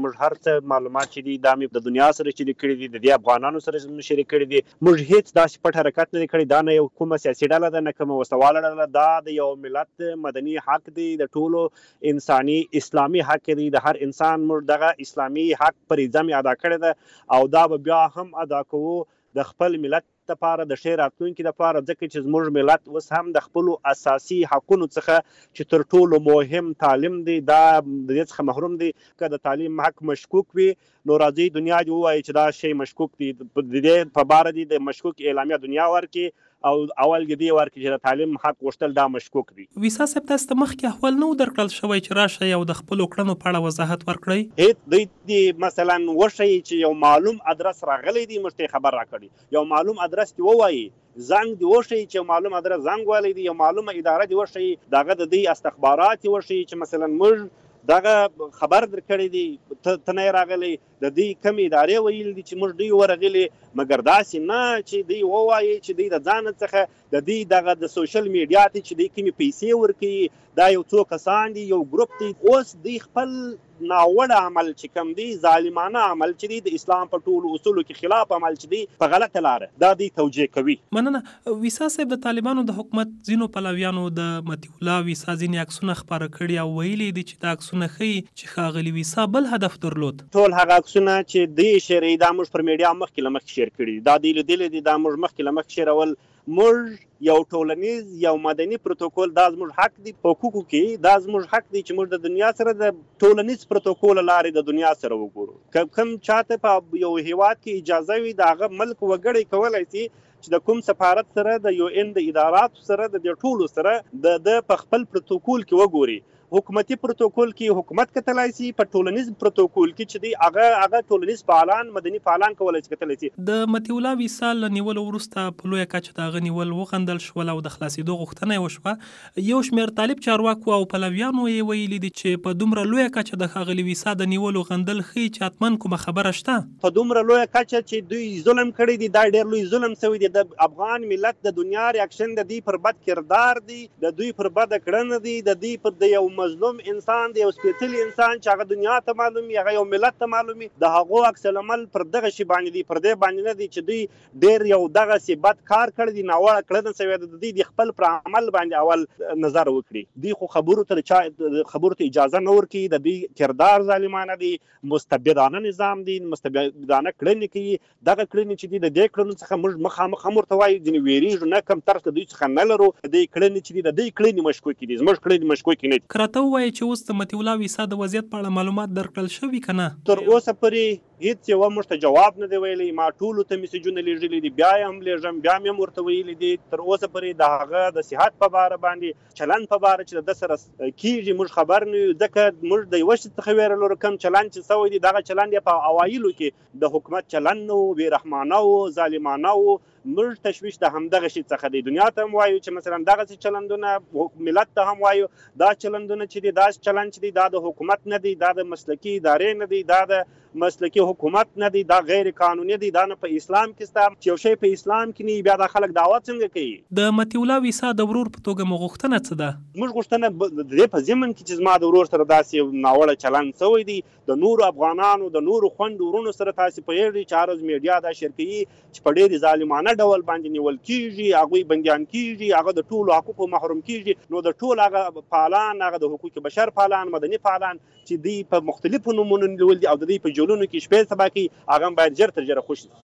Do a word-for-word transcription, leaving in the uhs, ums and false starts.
موږ هر څه معلومات چې دي دا مې د دنیا سره شریک کړي دي، د دې افغانانو سره مې شریک کړي دي. موږ هیڅ داسې پټ حرکت نه دی کړی. دا نه یو کومه سیاسي ډله ده نه کومه وسله ډله، دا د یو ملت مدني حق دی، د ټولو انساني اسلامي حق دی. د هر انسان موږ دغه اسلامي حق فریضه مې ادا کړې ده او دا به بیا هم ادا کوو د خپل ملت لپاره، د ښې راتلونکي لپاره، ځکه چې زموږ ملت اوس هم د خپلو اساسي حقونو څخه چې تر ټولو مهم تعلیم دی دا د دې څخه محروم دی. که د تعلیم حق مشکوک وي نو راځي دنیا دې ووایي چې دا شی مشکوک دی، د دې په باره دي د مشکوک اعلامیه دنیا ورکړي او اول دې ورکړي چې د تعلیم حق غوښتل دا مشکوک دي. ویسا صاحب تاسو ته مخکې احوال نه و درکړل شوی چې راشئ او د خپلو کړنو په اړه وضاحت ورکړئ؟ هېڅ دوی دې مثلا وښیي چې یو معلوم ادرس راغلی دی، موږ ته خبر راکړي، یو معلوم ادرس دې ووایي، زنګ دی وښیي چې معلوم ادرس زنګ والی دی، یو معلومه اداره دی وښیي، دغه د دې استخبارات وښیي چې مثلا موږ دغه خبر درکړی دی، ته نه راغلی، د دې کم ادارې ویل دي چې موږ دوی ورغلي، مګر داسې نه چې دوی ووایي چې دوی د ځان څخه د دوی دغه د سوشل میډیا ته چې دوی کومې پیسې ورکوي دا یو څو کسان دي، یو ګروپ دی. اوس دوی خپل ناوړه عمل چې کوم دی، ظالمانه عمل چې دی، د اسلام په ټولو اصولو کې خلاف عمل چې دی، په غلطه لاره دا دوی توجیه کوي. مننه. ویسا صاحب د طالبانو د حکومت ځینو پلویانو د مطیع الله ویسا ځینې عکسونه خپاره کړي او ویلي دي چې دا عکسونه ښیي چې ښاغلي ویسا بل هدف درلود. ټول هغه عکسونه چې دوی شیروي دا موږ پر میډیا مخکې له مخکې شیر کړي، دا دوی لیدلي دي، دا موږ مخکې له مخکې شیرول. موږ یو ټولنیز یو مدني پروتوکول دا زموږ حق دی په حقوقو کې، دا زموږ حق دی چې موږ د دنیا سره د ټولنیز پروتوکول لارې د دنیا سره وګورو. کوم چاته په یو هیواد کې اجازه وي د هغه ملک وګړی کولی شي چې د کوم سفارت سره د یو ان د اداراتو سره د دې ټولو سره د په خپل پروتوکول کې وګوري. حکومتي پروتوکول کې حکومت کتلای شي، په ټولنیز پروتوکول کې چې دی هغه هغه ټولنیز فعالان مدني فعالان کولای شي کتلای شي. د مطیع الله ویسا له نیولو وروسته په لویه کچه د هغه نیول وغندل شول او د خلاصېدو غوښتنه یې وشوه. یو شمېر طالب چارواکو او پلویانو یې ویلي دي چې په دومره لویه کچه د ښاغلي ویسا د نیولو غندل ښیي چې حتما کومه خبره شته. په دومره لویه کچه چې دوی ظلم کړی دی، دا ډېر لوی ظلم شوی دی. د افغان ملت د دنیا ریاکشن د دوی پر بد کردار دی، د دوی پر بد کړنه دی، د دوی پر د یو مظلوم انسان دی، یو سپېڅلي انسان چې هغه دنیا ته معلوم وي، هغه یو ملت ته معلوم وي، د هغو عکس العمل پر دغه شي باندې دی، پر دې باندې نه دی چې دوی ډېر یو دغسې بد کار کړی دی، ناوړه کړنه شوې ده، د دوی د خپل پر عمل باندې اول نظر وکړي. دوی خو خبرو ته چا خبرو ته اجازه نه ورکوي، د دوی کردار ظالمانه دی، مستبدانه نظام دی، مستبدانه کړنې کوي. دغه کړنې چې دي د دې کړنو څخه موږ مخامخ هم ورته وایو، ځینې ویرېږو، نه کم طرف د دوی څخه نه لرو. د دې کړنې چې دي د دوی کړنې مشکوکې دي، زموږ کړنې مشکوکې نه دي. که راته ووایې چې اوس د مطیع الله ویسا د وضعیت په اړه معلومات درکړل شوي که نه؟ تر اوسه پورې هیڅ یوه موږ ته جواب نه دی ویلی. ما ټولو ته میسیجونه لیږلي دي، بیا یې هم لیږم، بیا مې هم ورته ویلي دي. تر اوسه پورې د هغه د صحت په باره باندې، چلند په باره چې د ده سره کېږي موږ خبر نه یو، ځکه موږ د یوه شي څخه ویره لرو. کوم چلند چې شوی دی دغه چلند یې په اوایلو کې د حکومت چلند نه و، بېرحمانه و، ظالمانه و. موږ تشویش د همدغه شي څخه دی. دنیا ته هم وایو چې مثلا دغسې چلندونه، ملت ته هم وایو دا چلندونه چې دي، دا چلند چې دی دا د حکومت نه دی، دا د مسلکي ادارې نه دی، دا د مسلکي حکومت نه دی، دا غیر قانوني دی، دا نه په اسلام کې شته. چې یو شی په اسلام کې نه بیا دا خلک دعوه څنګه کوي؟ د مطیع الله ویسا د ورور په توګه مو غوښتنه څه ده؟ موږ غوښتنه د دې په ضمن کې چې زما د ورور سره داسې ناوړه چلند شوی دی، د نورو افغانانو د نورو خویندو ورونو سره تاسې پوهېږئ چې هره ورځ میډیا دا شیر کوي چې په ډېرې ظالمانه ډول باندې نیول کېږي، هغوی بندیان کېږي، هغه د ټولو حقوقو محروم کېږي. نو د ټول هغه فعالان، هغه د حقوق بشر فعالان، مدني فعالان چې دوی په مختلفو نومونو نیول دي او د دوی په جولونو کې شپې سبا کوي، هغه هم باید ژر تر ژره خوشي.